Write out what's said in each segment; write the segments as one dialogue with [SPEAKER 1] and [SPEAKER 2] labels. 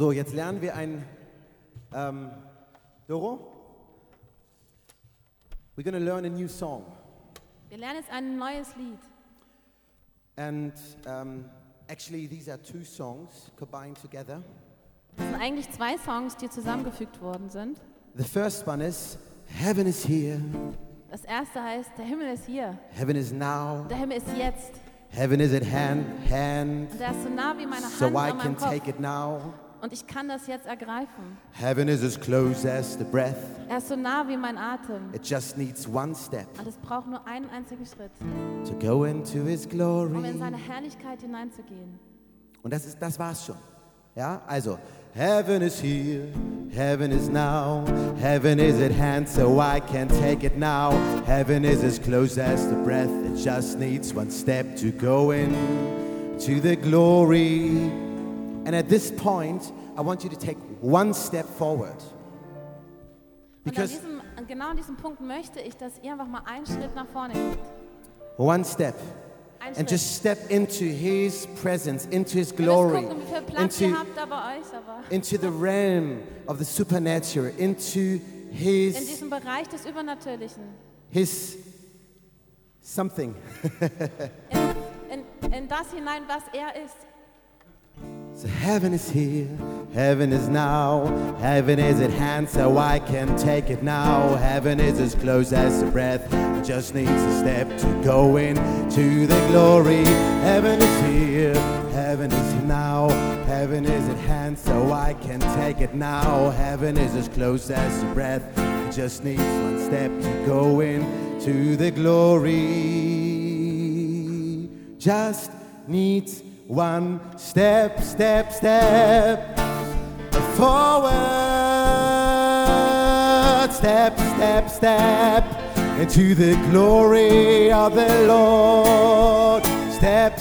[SPEAKER 1] So, jetzt lernen wir ein Doro. We're going to learn a new song.
[SPEAKER 2] Wir lernen jetzt ein neues Lied.
[SPEAKER 1] And actually these are two songs combined together.
[SPEAKER 2] Das sind eigentlich zwei Songs, die zusammengefügt worden sind.
[SPEAKER 1] The first one is Heaven is here.
[SPEAKER 2] Das erste heißt, der Himmel ist hier.
[SPEAKER 1] Heaven is now.
[SPEAKER 2] Der Himmel ist jetzt.
[SPEAKER 1] Heaven is at hand.
[SPEAKER 2] Und der ist so nah wie meine
[SPEAKER 1] So
[SPEAKER 2] Hand
[SPEAKER 1] I
[SPEAKER 2] an
[SPEAKER 1] can
[SPEAKER 2] meinem Kopf.
[SPEAKER 1] take it now.
[SPEAKER 2] Und ich kann das jetzt ergreifen.
[SPEAKER 1] Heaven is as close as the breath.
[SPEAKER 2] Er ist so nah wie mein Atem.
[SPEAKER 1] It just needs one step
[SPEAKER 2] Und es braucht nur einen einzigen Schritt,
[SPEAKER 1] to go into His glory.
[SPEAKER 2] um in seine Herrlichkeit hineinzugehen.
[SPEAKER 1] Und das war's schon. Ja, also Heaven is here, Heaven is now, Heaven is at hand, so I can take it now. Heaven is as close as the breath, it just needs one step to go in to the glory. And at this point, I want you to take one step forward. Because
[SPEAKER 2] Genau an diesem Punkt möchte ich, dass ihr einfach mal einen Schritt nach vorne geht.
[SPEAKER 1] one step.
[SPEAKER 2] Ein
[SPEAKER 1] And
[SPEAKER 2] Schritt.
[SPEAKER 1] just step into His presence, into His
[SPEAKER 2] Ihr müsst
[SPEAKER 1] glory,
[SPEAKER 2] gucken, wie viel Platz ihr
[SPEAKER 1] into,
[SPEAKER 2] habt da bei euch, aber
[SPEAKER 1] into the realm of the supernatural, into
[SPEAKER 2] in
[SPEAKER 1] His
[SPEAKER 2] diesem Bereich des Übernatürlichen,
[SPEAKER 1] something.
[SPEAKER 2] in das hinein, was er ist.
[SPEAKER 1] So heaven is here, heaven is now, heaven is at hand, so I can take it now. Heaven is as close as the breath, it just needs a step to go in to the glory. Heaven is here, heaven is now, heaven is at hand, so I can take it now. Heaven is as close as the breath, it just needs one step to go in to the glory. Just needs one step forward, step into the glory of the Lord. Step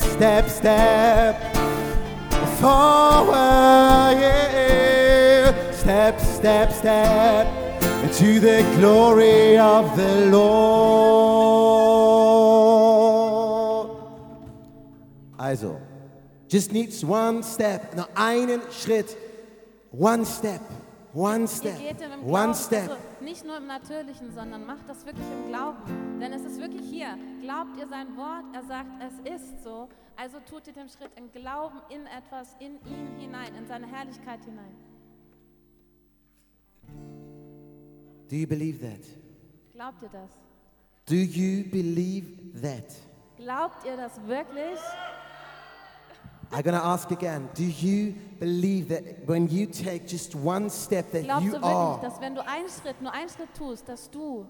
[SPEAKER 1] forward, yeah. Step into the glory of the Lord. Also, just needs one step, nur einen Schritt. One step,
[SPEAKER 2] Ihr geht im
[SPEAKER 1] one
[SPEAKER 2] Glauben,
[SPEAKER 1] step.
[SPEAKER 2] also nicht nur im Natürlichen, sondern macht das wirklich im Glauben. Denn es ist wirklich hier. Glaubt ihr sein Wort? Er sagt, es ist so. Also tut ihr den Schritt im Glauben in etwas, in ihn hinein, in seine Herrlichkeit hinein.
[SPEAKER 1] Do you believe that?
[SPEAKER 2] Glaubt ihr das?
[SPEAKER 1] Do you believe that?
[SPEAKER 2] Glaubt ihr das wirklich?
[SPEAKER 1] I'm gonna ask again. Do you believe that when you take just one step that
[SPEAKER 2] Glaubst
[SPEAKER 1] you
[SPEAKER 2] du wirklich,
[SPEAKER 1] are,
[SPEAKER 2] dass wenn du nur einen Schritt tust, dass du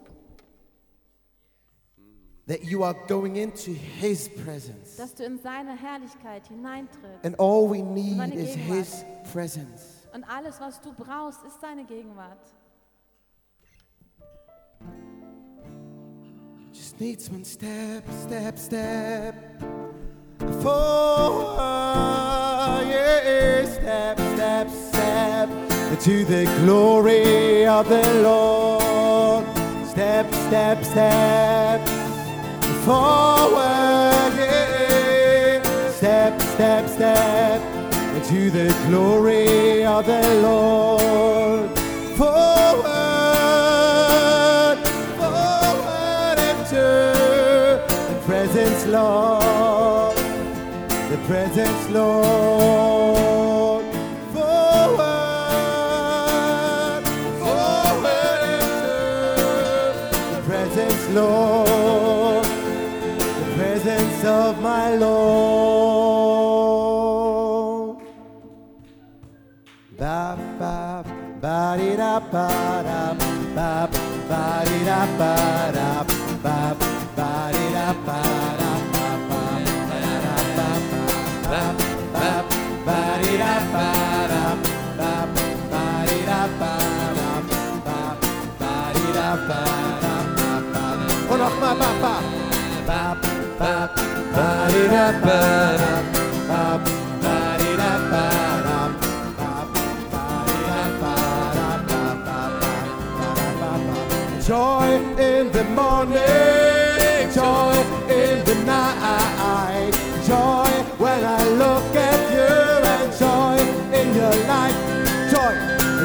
[SPEAKER 1] going into His presence?
[SPEAKER 2] in seine Herrlichkeit hineintrittst?
[SPEAKER 1] And all we need
[SPEAKER 2] Seine
[SPEAKER 1] is
[SPEAKER 2] Gegenwart.
[SPEAKER 1] His presence.
[SPEAKER 2] Und alles, was du brauchst, ist seine Gegenwart.
[SPEAKER 1] Just needs one step forward, yeah, step into the glory of the Lord. Step forward, yeah, step into the glory of the Lord. Forward into the presence, Lord. The presence, Lord. Forward into the presence, Lord. The presence of my Lord. Ba ba ba di da ba da ba ba di da ba da ba ba di da ba da. Und nochmal, joy in the morning, joy in the night, joy when I look at you, and joy in your life.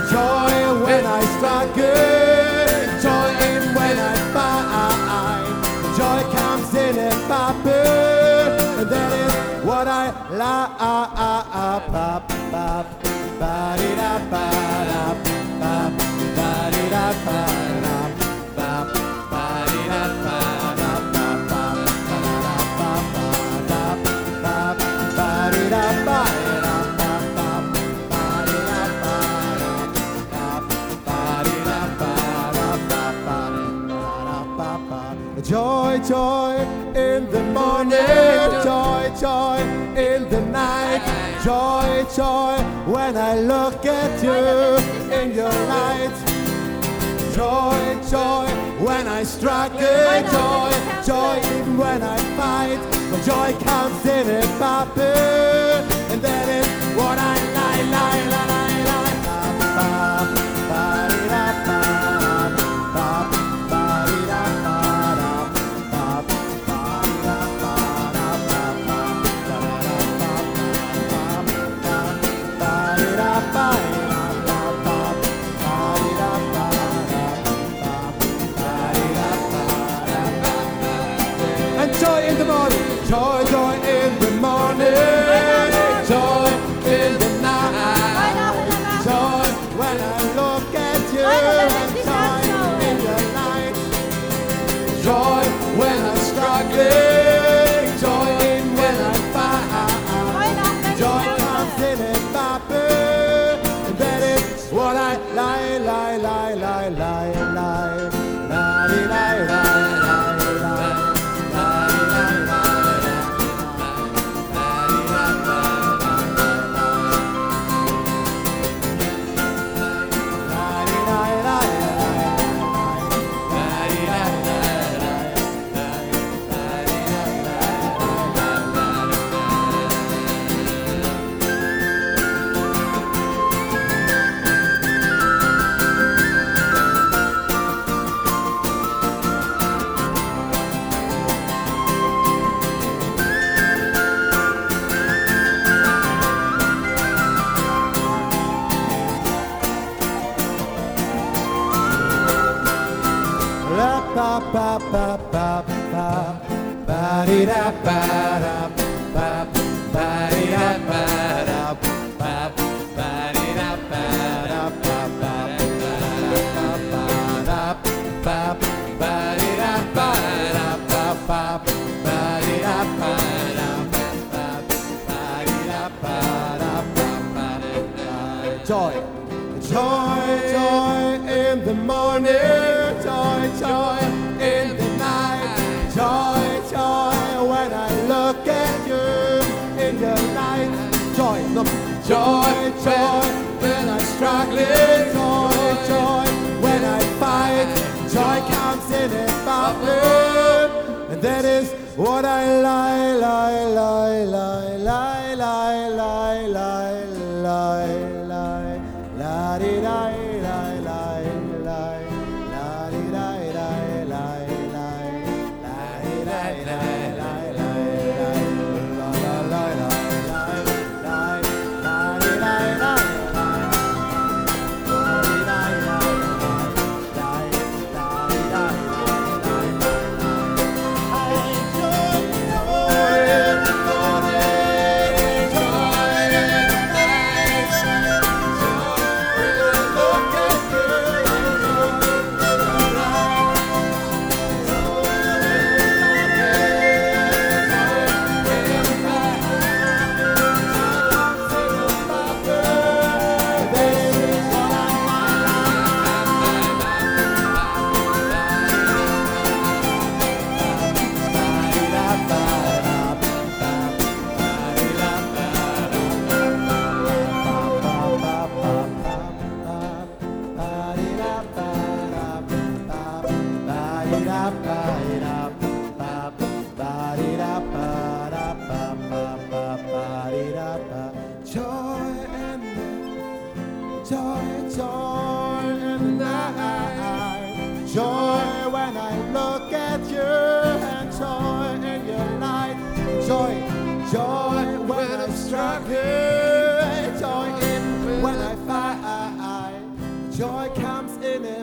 [SPEAKER 1] Joy when I struggle, joy in when I fight. Joy comes in a bubble, and that is what I like. Joy, joy in the morning, joy, joy in the night, joy, joy when I look at you in your light. Joy, joy when I struggle, joy, joy even when I fight. But joy comes in a bubble, and that is what I like. Joy in the morning, joy, joy in the morning, joy in the night, joy when I look at you, and joy in the night, joy when I'm struggling, joy in when I fight, joy comes in a bubble, and that is what I lie. Joy, joy, joy in the morning, joy, joy in the night, joy, joy when I look at you in the night, joy, no, joy, joy when I'm struggling, joy, joy when I fight, joy comes in a bubble, and that is what I lie. Joy in the morning.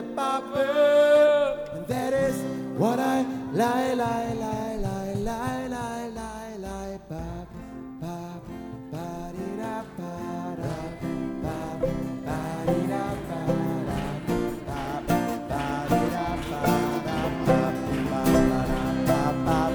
[SPEAKER 1] bubble. And that is what I lie, bub, bub, ba-dee-da, ba-da, bub, ba-dee-da, ba-da, bub, ba-dee-da, ba-da, bub, ba-da, bub,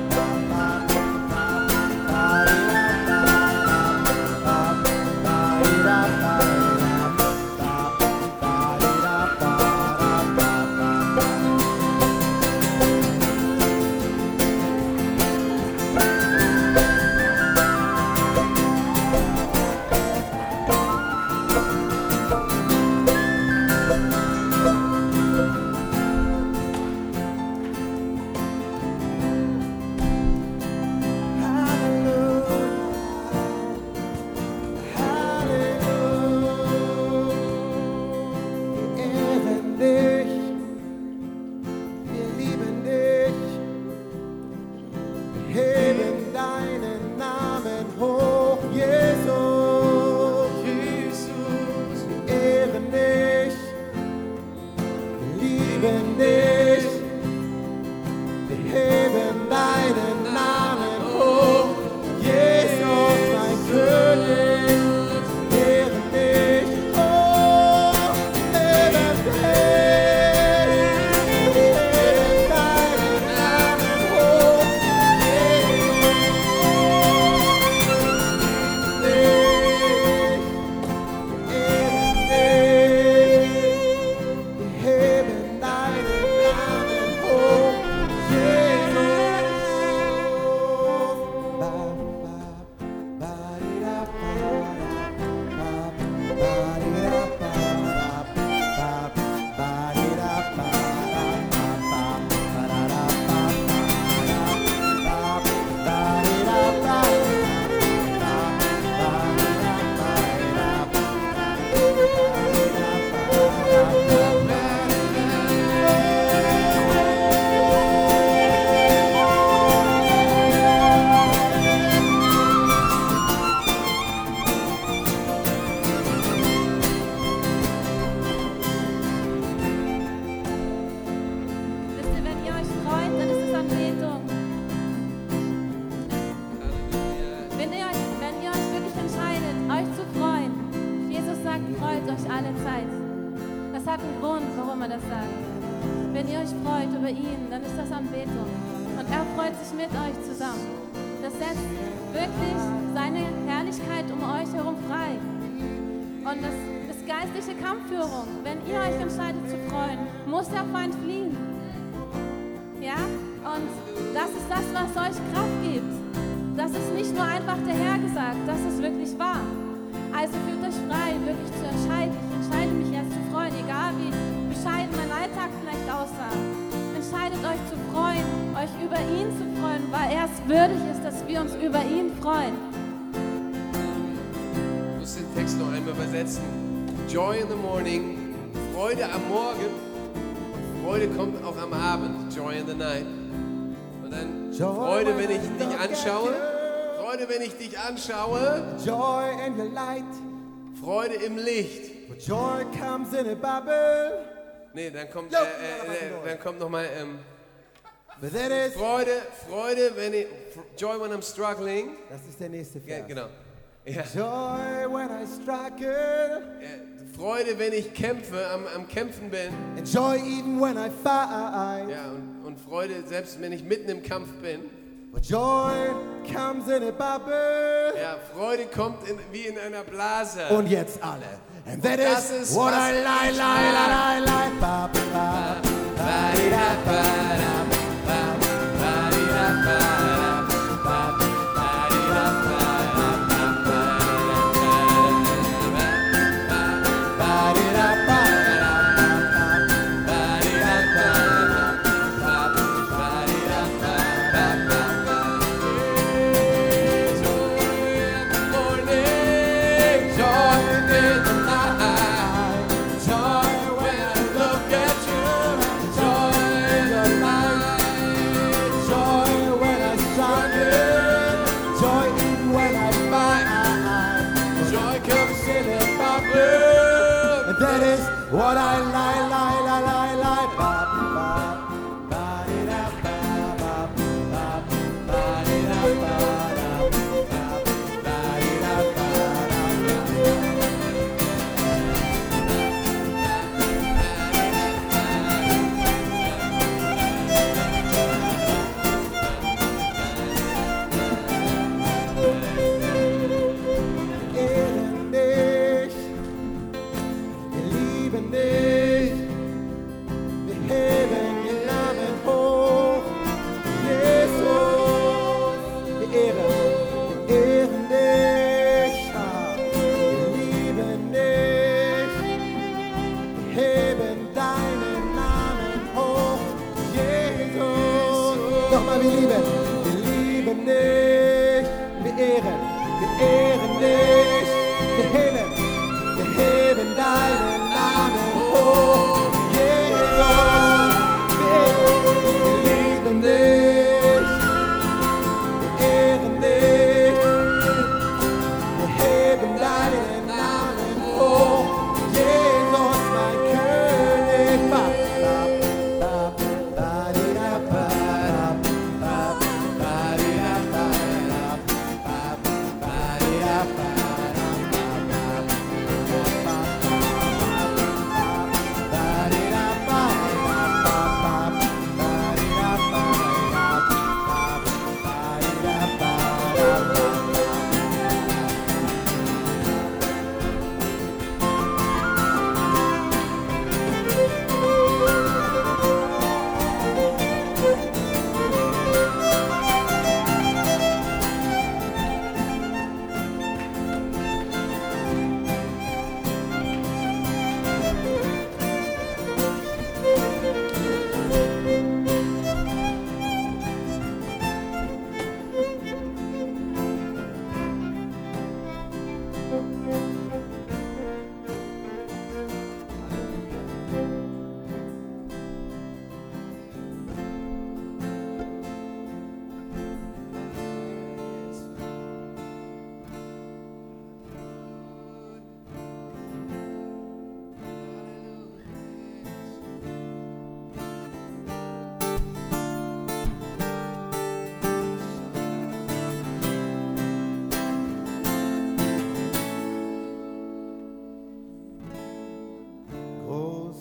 [SPEAKER 2] hat einen Grund, warum er das sagt. Wenn ihr euch freut über ihn, dann ist das Anbetung. Und er freut sich mit euch zusammen. Das setzt wirklich seine Herrlichkeit um euch herum frei. Und das ist geistliche Kampfführung. Wenn ihr euch entscheidet zu freuen, muss der Feind fliehen. Ja? Und das ist das, was euch Kraft gibt. Das ist nicht nur einfach der Herr gesagt, das ist wirklich wahr. Also fühlt euch frei, wirklich zu entscheiden. Ich entscheide mich jetzt zu freuen, egal wie bescheiden mein Alltag vielleicht aussah. Entscheidet euch zu freuen, euch über ihn zu freuen, weil er es würdig ist, dass wir uns über ihn freuen.
[SPEAKER 3] Ich muss den Text noch einmal übersetzen. Joy in the morning, Freude am Morgen. Freude kommt auch am Abend, Joy in the night. Und dann Freude, wenn ich dich anschaue. Freude, wenn ich dich anschaue.
[SPEAKER 1] Joy in your light.
[SPEAKER 3] Freude im Licht.
[SPEAKER 1] But joy comes in a bubble.
[SPEAKER 3] Nee, dann kommt, nochmal
[SPEAKER 1] Freude,
[SPEAKER 3] wenn ich, Joy when I'm struggling.
[SPEAKER 1] Das ist der nächste Vers.
[SPEAKER 3] Ja, genau. Ja.
[SPEAKER 1] Joy when I struggle.
[SPEAKER 3] Freude, wenn ich kämpfe, am Kämpfen bin.
[SPEAKER 1] And joy even when I fight.
[SPEAKER 3] Ja, und Freude, selbst wenn ich mitten im Kampf bin.
[SPEAKER 1] But joy comes in a bubble.
[SPEAKER 3] Ja, Freude kommt wie in einer Blase.
[SPEAKER 1] Und jetzt alle. And that is what I lie. Ba, ba, ba, ba, da, ba, da, ba, ba, da, ba, ba, ba, da, ba, what I lie.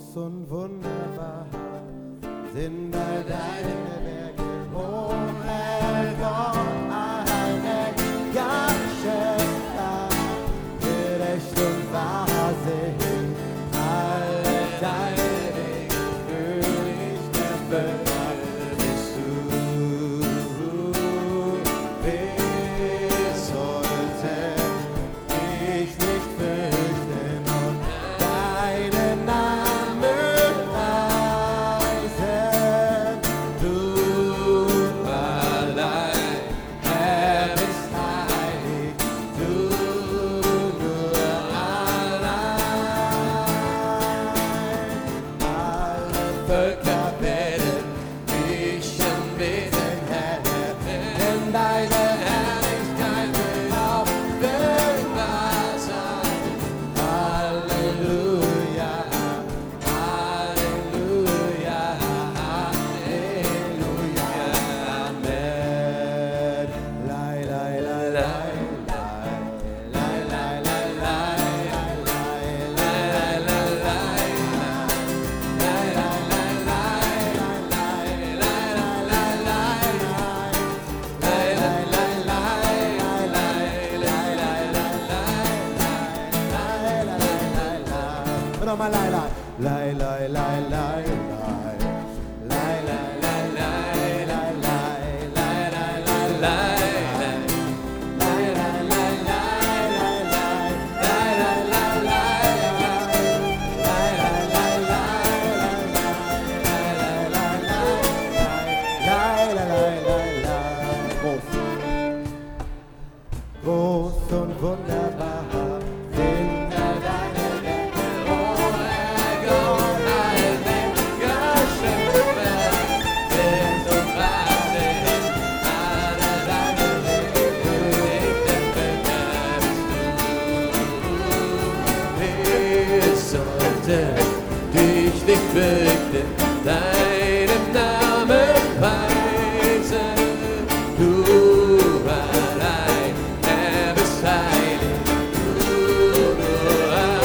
[SPEAKER 1] Groß und wunderbar sind all deine Werke, o Herr Gott, allmächtiger Schöpfer, gerecht und wahr sind alle deine Wege, König der Völker bist du. Wir sollten dich nicht fürchten und deinen Namen preisen. Du allein, Herr, bist heilig, du nur allein. Alle Völker werden dich anbeten, Herr, denn deine Herrlichkeit will auf ewig sein. Halleluja, Halleluja, Halleluja, Amen. Lai, lai, lai, lai, lai, lai, lai, lai, nochmal lai, lai, lai, lai, lai, lai, lai, lai, lai, lai, lai, lai, lai, lai, lai, groß und wunderbar sind all deine Werke, o Herr Gott, allmächtiger Schöpfer, gerecht und wahr sind alle deine Wege, König der Völker bist du. Wir sollten dich nicht fürchten, deinen Namen preisen, du allein, Herr, bist heilig, du nur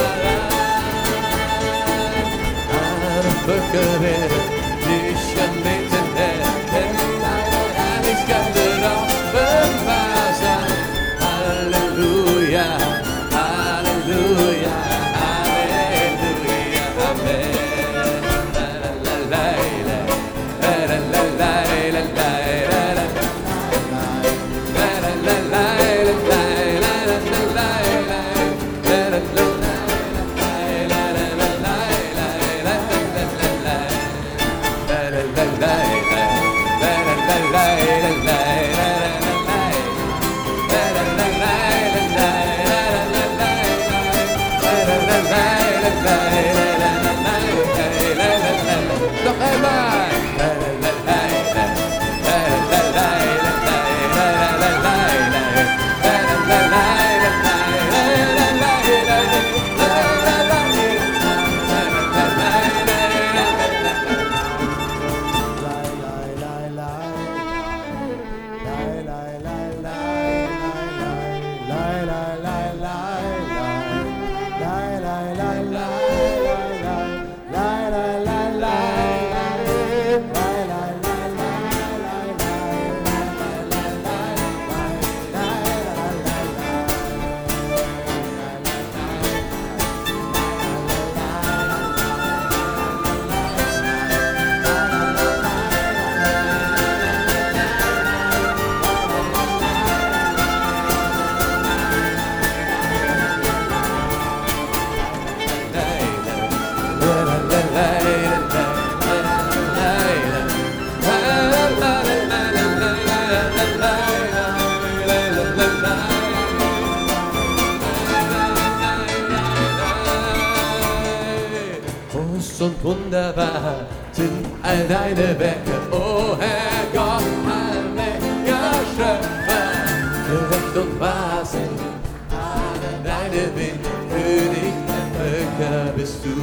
[SPEAKER 1] allein. Alle Völker werden dich anbeten, Herr, denn deine Herrlichkeit wird offenbar sein. Halleluja, Halleluja, Halleluja, Amen. La, la, la, la, la, la, la, la, la, la. Noch einmal! Groß und wunderbar sind all deine Werke, o Herr Gott, allmächtiger Schöpfer, gerecht und wahr sind alle deine Wege, König der Völker bist du.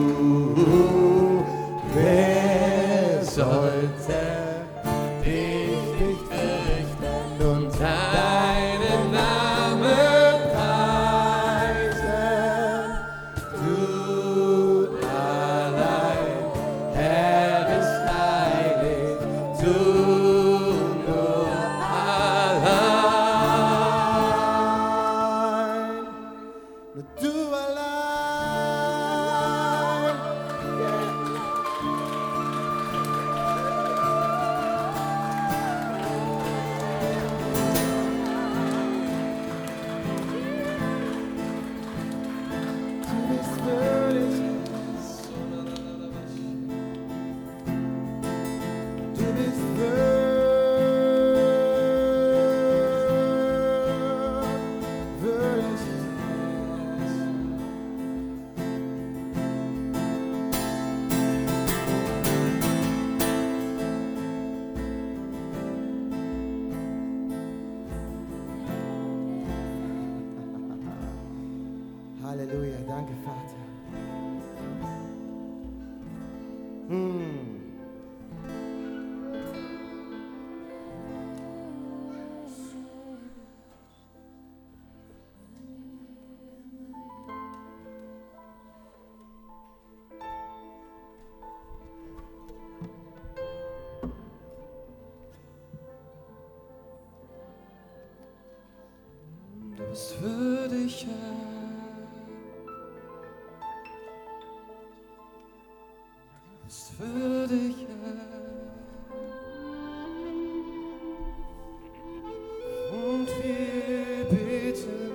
[SPEAKER 1] Wer sollte dich nicht fürchten und deinen Namen preisen? Du allein. Halleluja, danke Vater.
[SPEAKER 3] Du bist würdig, Herr. Du bist würdig, Herr. Und wir beten,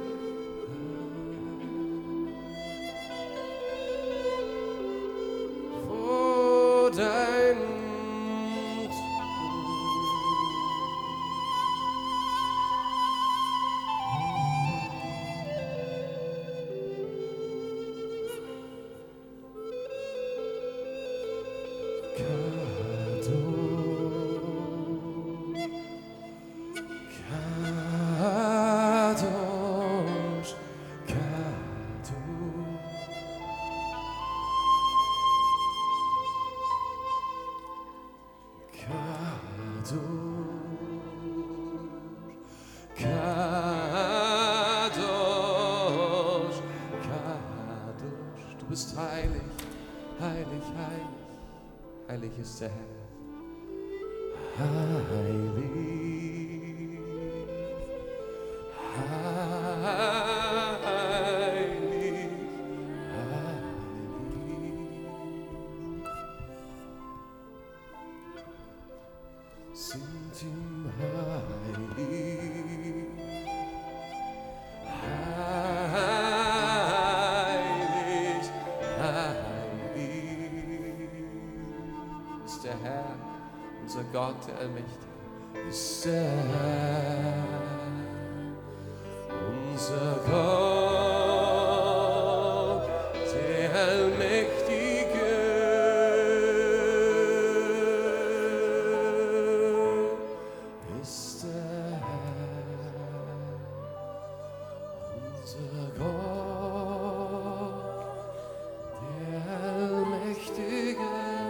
[SPEAKER 3] Herr, vor deinem Kadosh, Kadosh. Kadosh, Kadosh. Du bist heilig, heilig, heilig. Heilig ist der Herr. Heilig, heilig, heilig. Singt ihm heilig. Heilig, heilig ist der Herr, unser Gott, der Allmächtige. Ist der Herr, unser Gott, der Allmächtige. Ist der Herr, unser Gott, der Allmächtige.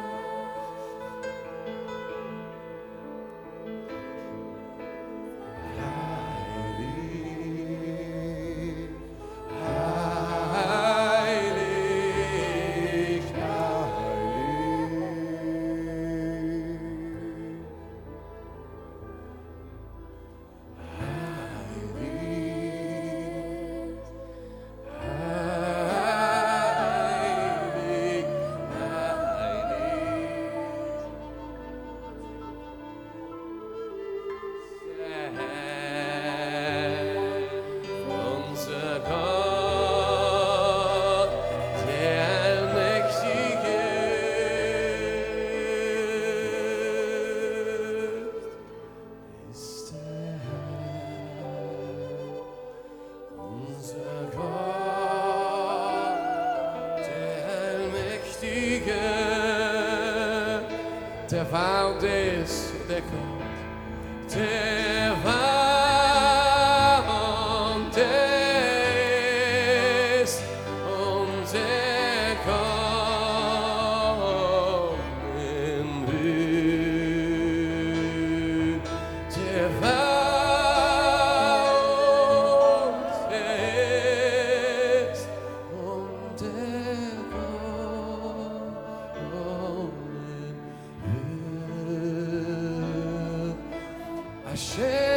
[SPEAKER 3] Der war und der ist, der kommt. Der war und der ist und der kommen will. Der war und der ist und der kommen will. Hashem.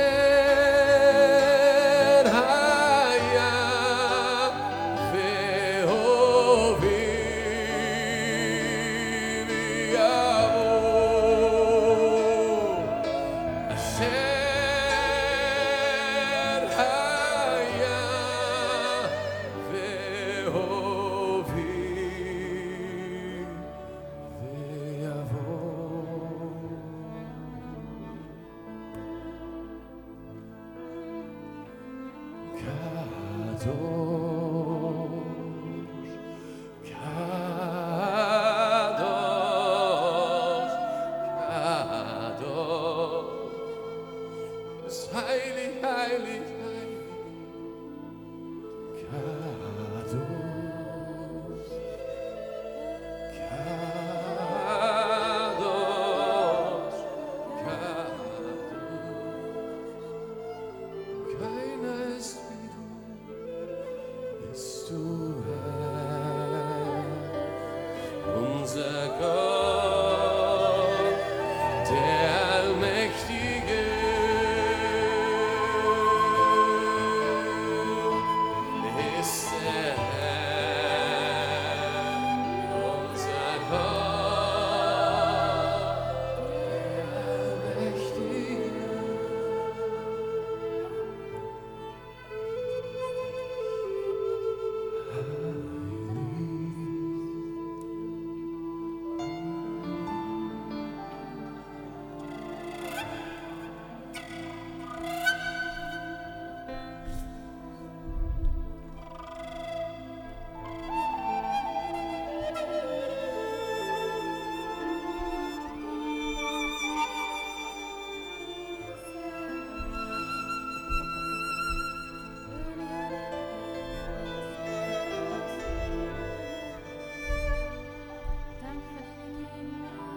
[SPEAKER 3] unser Gott, der Allmächtige. Ist der Herr, unser Gott, der Allmächtige.
[SPEAKER 2] Danke für deine Gegenwart.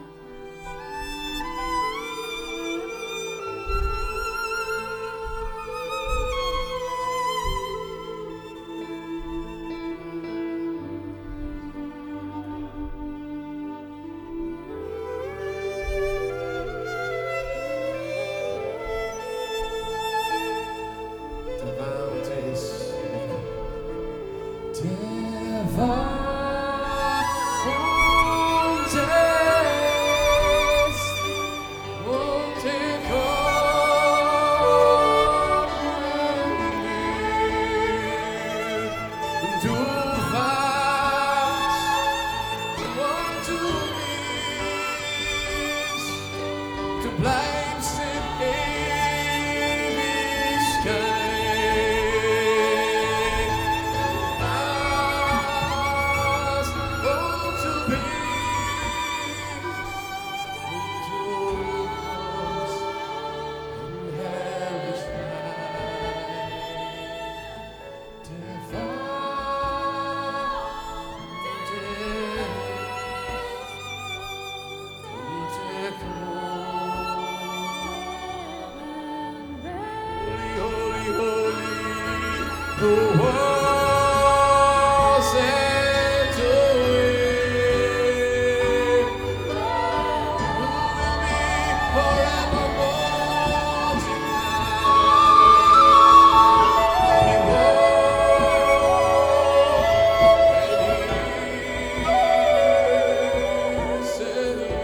[SPEAKER 3] Der war und ist. Der war und ist. Und er kommen wird. Und du warst und du bist. Du bleibst in Ewigkeit. Was und du bist. Und du kommst in Herrlichkeit. Der war und der kommt. Holy, holy, who was and who is, who will be forevermore tonight. He was and he is.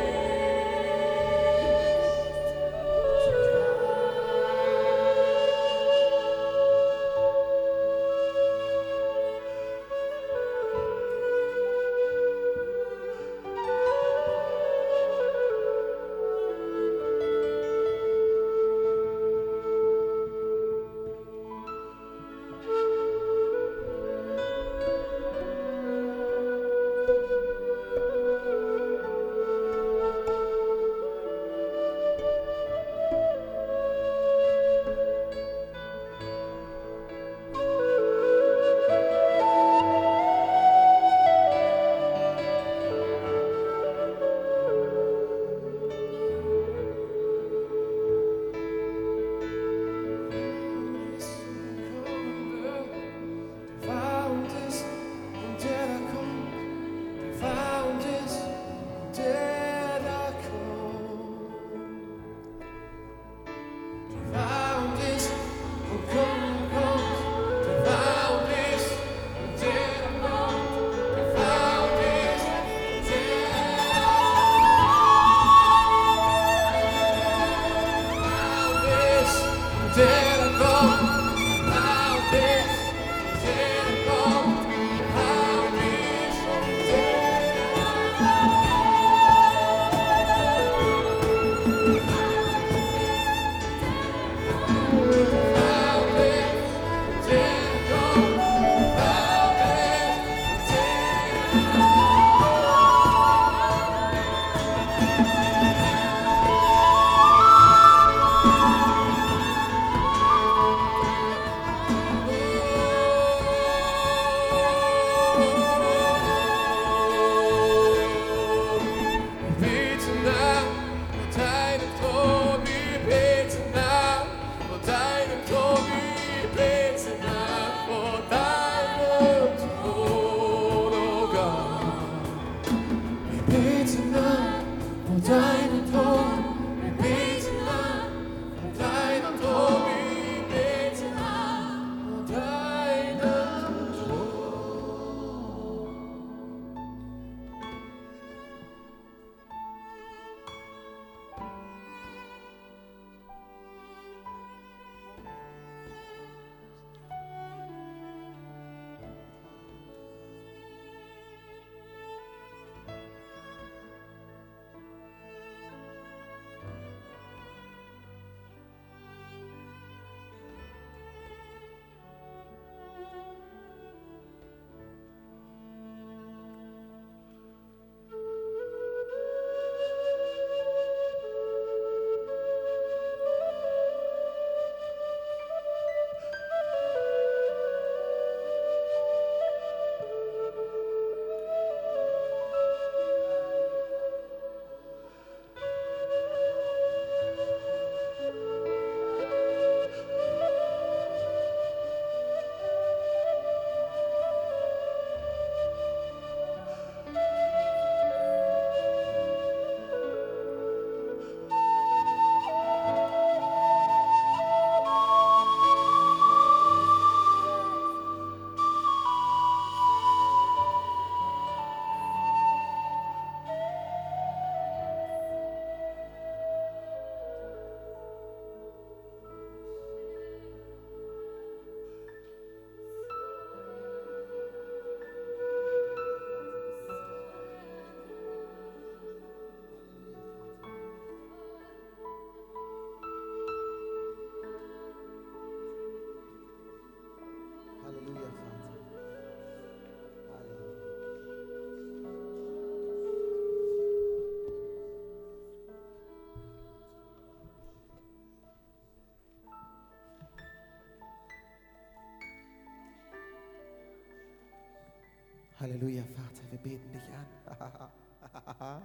[SPEAKER 1] Halleluja, Vater, wir beten dich an.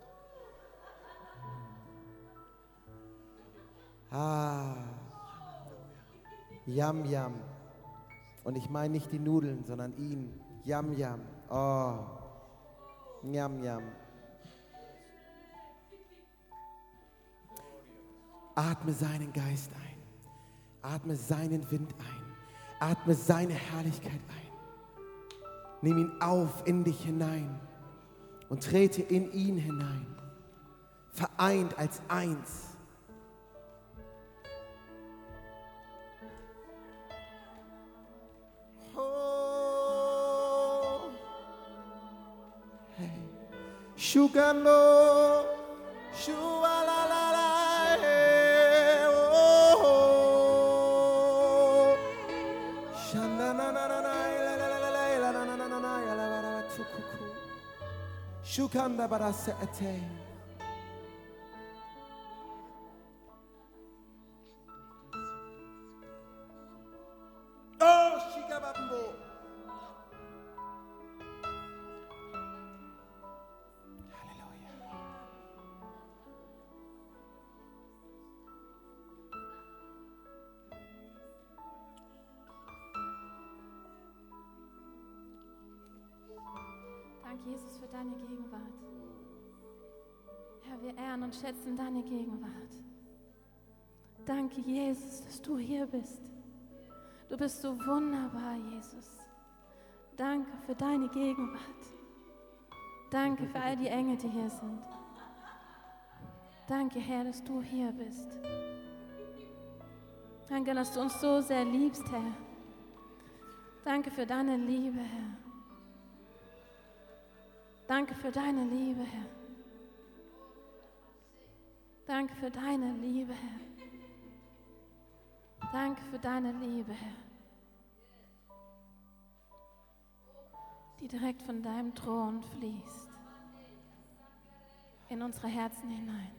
[SPEAKER 1] Yam, yam. Und ich meine nicht die Nudeln, sondern ihn. Yam, yam. Oh. Yam, yam. Atme seinen Geist ein. Atme seinen Wind ein. Atme seine Herrlichkeit ein. Nimm ihn auf in dich hinein und trete in ihn hinein. Vereint als eins. Shugano, shualalala, oh, shanananana, shukanda barasete. Oh, shikabambo.
[SPEAKER 2] Danke, Jesus, für deine Gegenwart. Herr, wir ehren und schätzen deine Gegenwart. Danke, Jesus, dass du hier bist. Du bist so wunderbar, Jesus. Danke für deine Gegenwart. Danke für all die Engel, die hier sind. Danke, Herr, dass du hier bist. Danke, dass du uns so sehr liebst, Herr. Danke für deine Liebe, Herr. Danke für deine Liebe, Herr. Danke für deine Liebe, Herr. Danke für deine Liebe, Herr. Die direkt von deinem Thron fließt. In unsere Herzen hinein.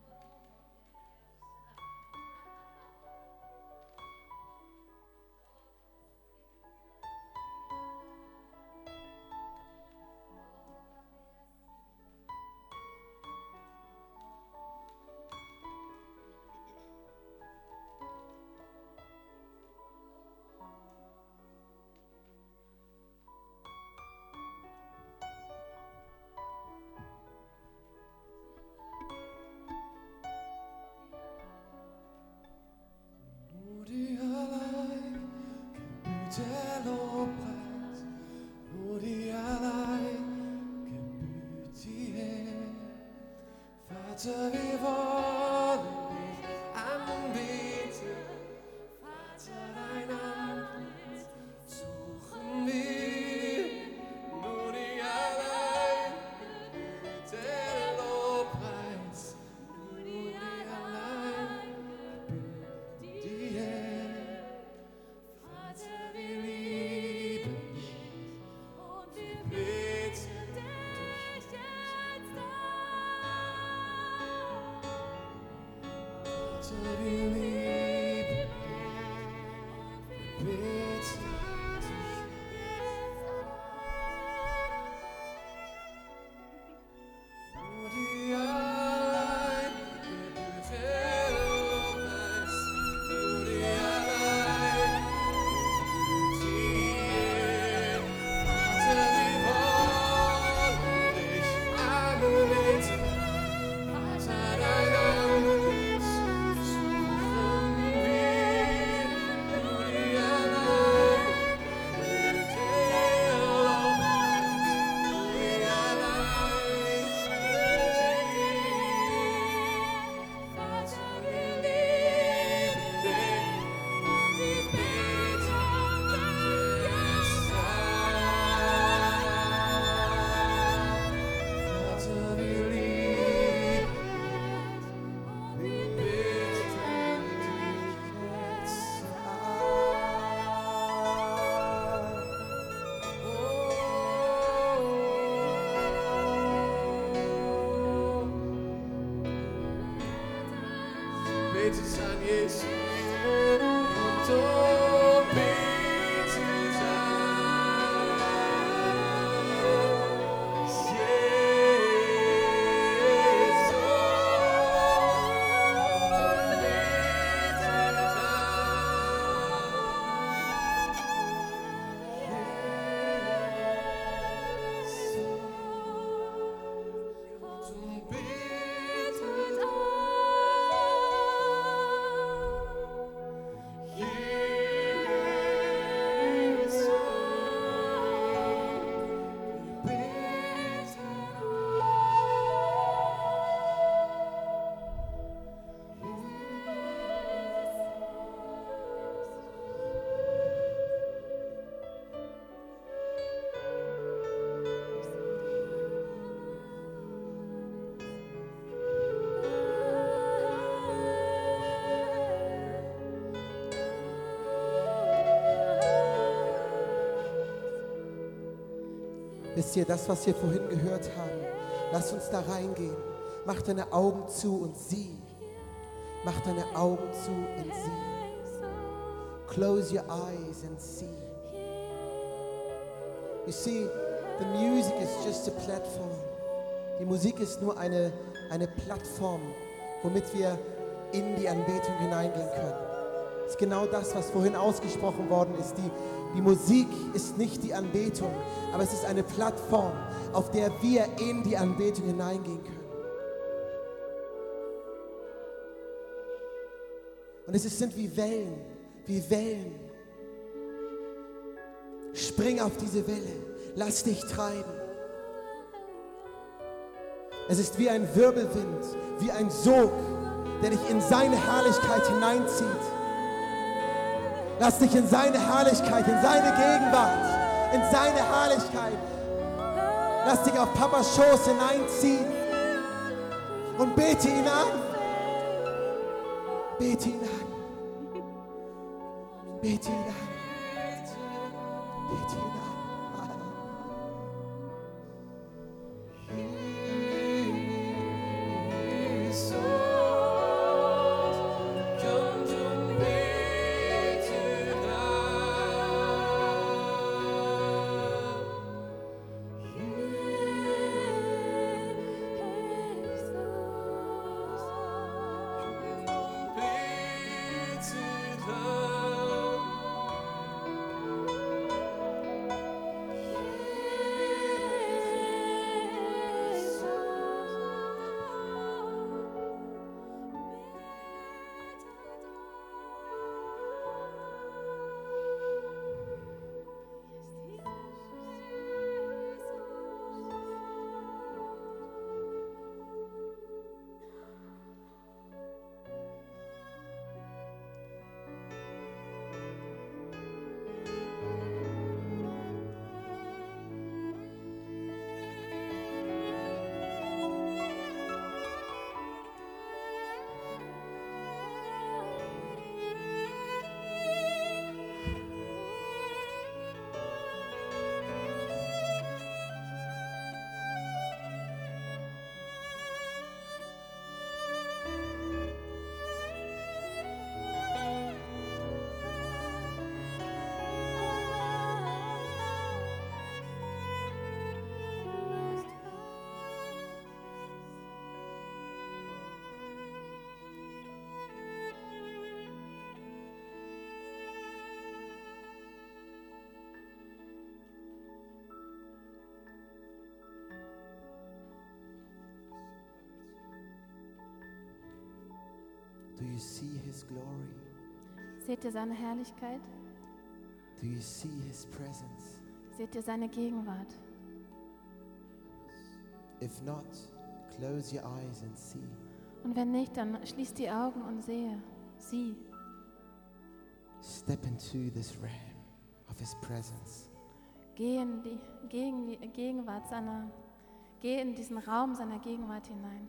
[SPEAKER 3] Vater, wir wollen dich anbeten. Vater, dein Antlitz suchen wir. Nur dir allein gebührt der Lobpreis. Nur dir allein gebührt die Ehre. Vater, wir lieben dich und wir beten dich jetzt an. Vater, wir lieben dich und wir beten dich jetzt an. Nur dir allein gebührt der Lobpreis. Nur dir allein gebührt die Ehre. Vater, wir wollen dich anbeten. Vater, dein Antlitz suchen wir. Nur dir allein gebührt der Lobpreis. Nur dir allein gebührt die Ehre. Vater, wir lieben dich und wir beten dich jetzt an. Vater, wir lieben und wir beten dich jetzt an. Bete es an, Jesus. Und oh, bete es an.
[SPEAKER 4] Wisst ihr, das, was wir vorhin gehört haben, lass uns da reingehen. Mach deine Augen zu und sieh. Mach deine Augen zu und sieh. Close your eyes and see. You see, the music is just a platform. Die Musik ist nur eine Plattform, womit wir in die Anbetung hineingehen können. Das ist genau das, was vorhin ausgesprochen worden ist. Die Musik ist nicht die Anbetung, aber es ist eine Plattform, auf der wir in die Anbetung hineingehen können. Und es sind wie Wellen, wie Wellen. Spring auf diese Welle, lass dich treiben. Es ist wie ein Wirbelwind, wie ein Sog, der dich in seine Herrlichkeit hineinzieht. Lass dich in seine Herrlichkeit, in seine Gegenwart, in seine Herrlichkeit. Lass dich auf Papas Schoß hineinziehen und bete ihn an. Bete ihn an. Bete ihn an. Bete ihn an. Do you see his glory?
[SPEAKER 2] Seht ihr seine Herrlichkeit?
[SPEAKER 4] Do you see his presence?
[SPEAKER 2] Seht ihr seine Gegenwart?
[SPEAKER 4] If not, close your eyes and see.
[SPEAKER 2] Und wenn nicht, dann schließt die Augen und sehe sie.
[SPEAKER 4] Step into this realm of his presence.
[SPEAKER 2] Geh in die Gegenwart seiner, geh in diesen Raum seiner Gegenwart hinein.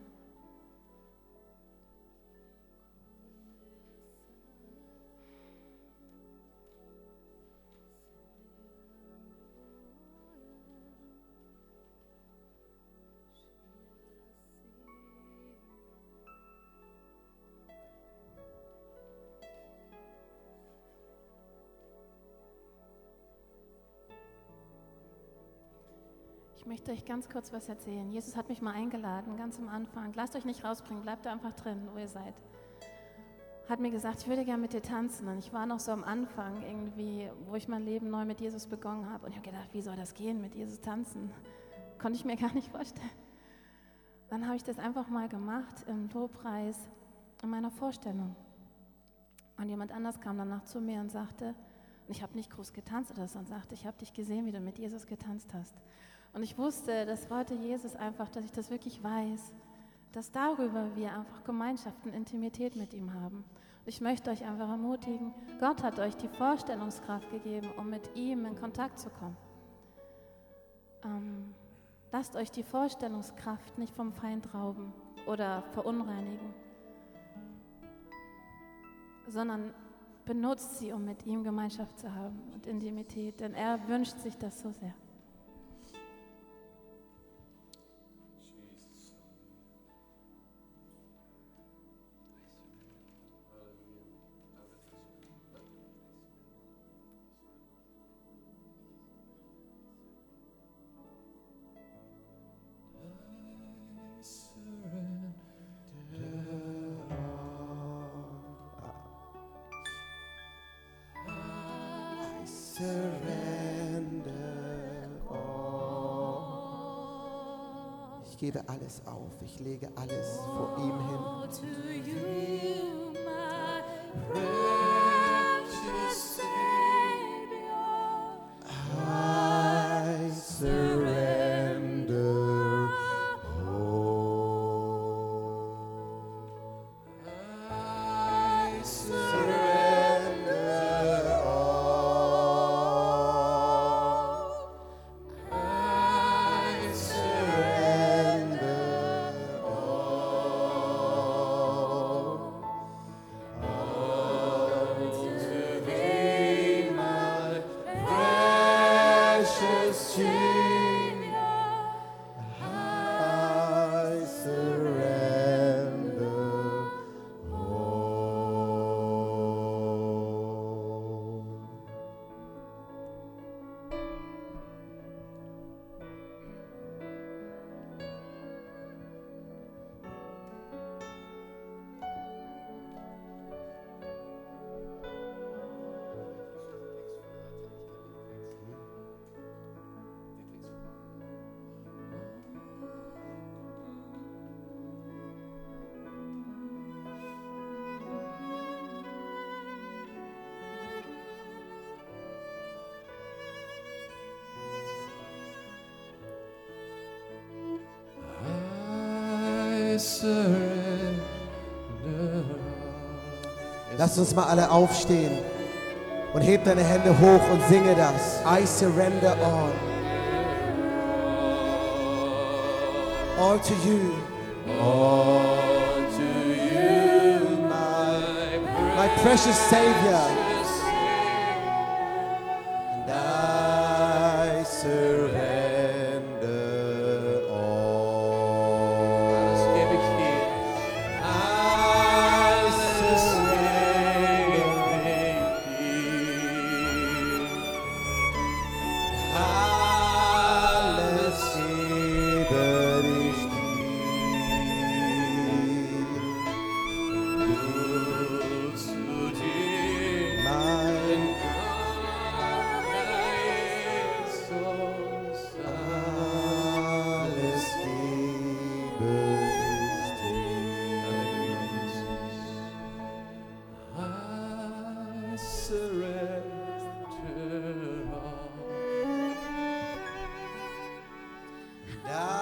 [SPEAKER 2] Ich möchte euch ganz kurz was erzählen. Jesus hat mich mal eingeladen, ganz am Anfang. Lasst euch nicht rausbringen, bleibt da einfach drin, wo ihr seid. Hat mir gesagt, ich würde gerne mit dir tanzen. Und ich war noch so am Anfang irgendwie, wo ich mein Leben neu mit Jesus begonnen habe. Und ich habe gedacht, wie soll das gehen, mit Jesus tanzen? Konnte ich mir gar nicht vorstellen. Dann habe ich das einfach mal gemacht im Lobpreis, in meiner Vorstellung. Und jemand anders kam danach zu mir und sagte, und ich habe nicht groß getanzt oder so, und sagte, ich habe dich gesehen, wie du mit Jesus getanzt hast. Und ich wusste, das wollte Jesus einfach, dass ich das wirklich weiß, dass darüber wir einfach Gemeinschaft und Intimität mit ihm haben. Und ich möchte euch einfach ermutigen, Gott hat euch die Vorstellungskraft gegeben, um mit ihm in Kontakt zu kommen. Lasst euch die Vorstellungskraft nicht vom Feind rauben oder verunreinigen, sondern benutzt sie, um mit ihm Gemeinschaft zu haben und Intimität, denn er wünscht sich das so sehr.
[SPEAKER 4] surrender all. Ich gebe alles auf, ich lege alles vor ihm hin.
[SPEAKER 2] To you, my
[SPEAKER 3] Precious
[SPEAKER 2] Savior.
[SPEAKER 4] I surrender
[SPEAKER 3] I
[SPEAKER 4] surrender all.
[SPEAKER 3] I
[SPEAKER 4] Surrender all.
[SPEAKER 3] to thee, my
[SPEAKER 4] Precious Jesus, I surrender all.
[SPEAKER 3] I surrender.
[SPEAKER 4] Lasst uns mal alle aufstehen und heb deine Hände hoch und singe das. I surrender all. All to you.
[SPEAKER 3] All to you,
[SPEAKER 4] My precious Savior.
[SPEAKER 3] precious
[SPEAKER 4] And I surrender all.
[SPEAKER 3] Das gebe ich dir.
[SPEAKER 4] I surrender. Alles gebe ich
[SPEAKER 3] Zu dir,
[SPEAKER 4] mein
[SPEAKER 3] Jesus,
[SPEAKER 4] alles gebe ich
[SPEAKER 3] I surrender all.
[SPEAKER 4] dir.